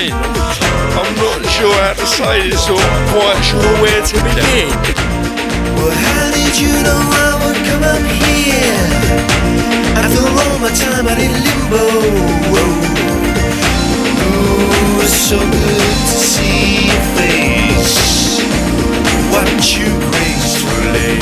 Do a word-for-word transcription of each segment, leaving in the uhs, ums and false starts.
mean? I'm not sure how to say this or quite sure where to begin. Well, how did you know I would come up here after all my time out in limbo? Ooh, it's so good to see your face, watch you gracefully.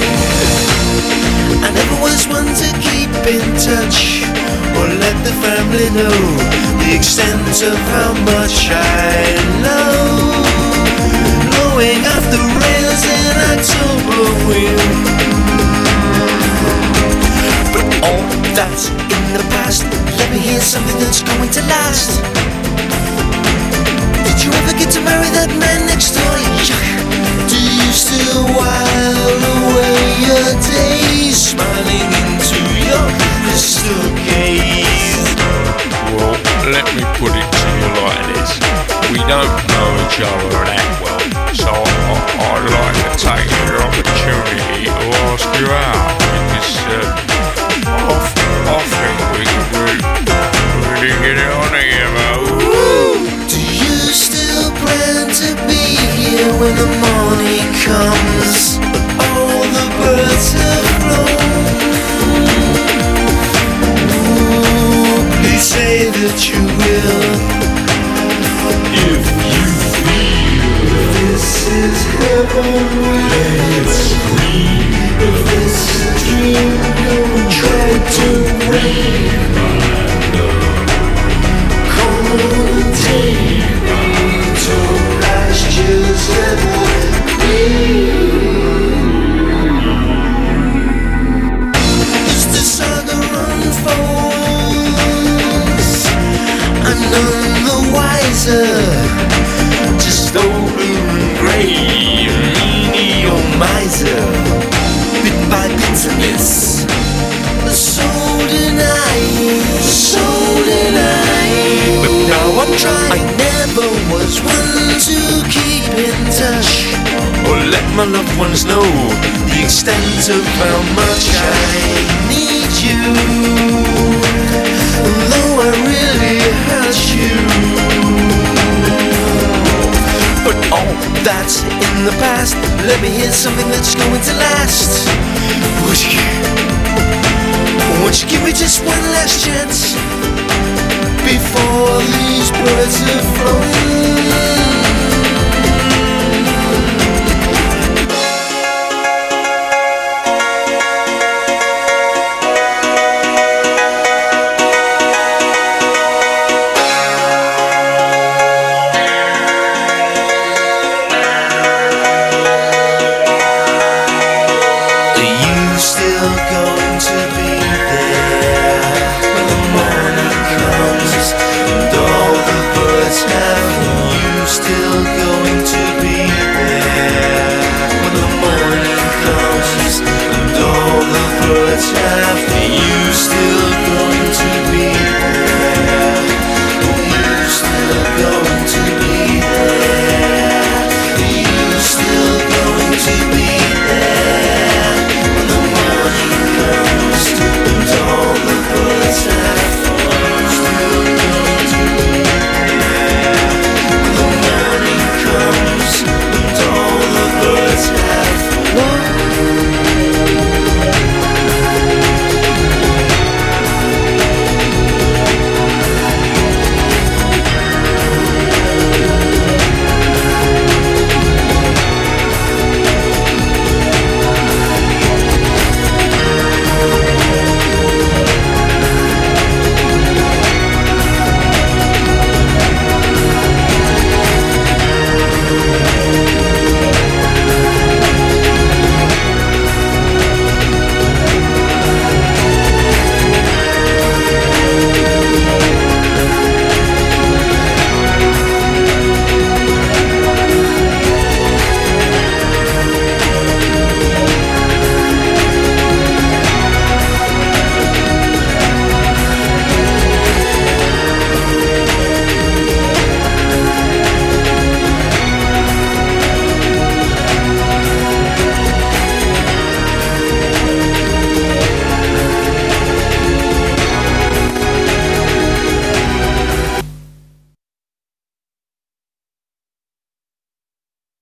I never was one to keep in touch or let the family know the extent of how much I love blowing off the rails in October wind. But all that's in the past, let me hear something that's going to last. Did you ever get to marry that man next door? Do you still while away your days smiling into your crystal gaze? Well, let me put it to you like this. We don't know each other that well, so I, I'd like to take the opportunity to ask you out, because uh, I, I think we could really, really get it on together. Do you still plan to be here when the morning comes? All the birds have flown. Ooh, please say that you will. If you feel this is heaven, let it scream. If this is a dream, don't try to break my love. Come on, take my toe, just let as the saga unfolds, I'm none the wiser. Just old blue and grey, meanie or miser, bit by bitterness, the soul denied, the soul denied. But now I'm trying. I never was one to keep in touch or let my loved ones know the extent of how much I need you. Though I really hurt you, but all that's in the past, let me hear something that's going to last. Would you, would you give me just one last chance before these birds have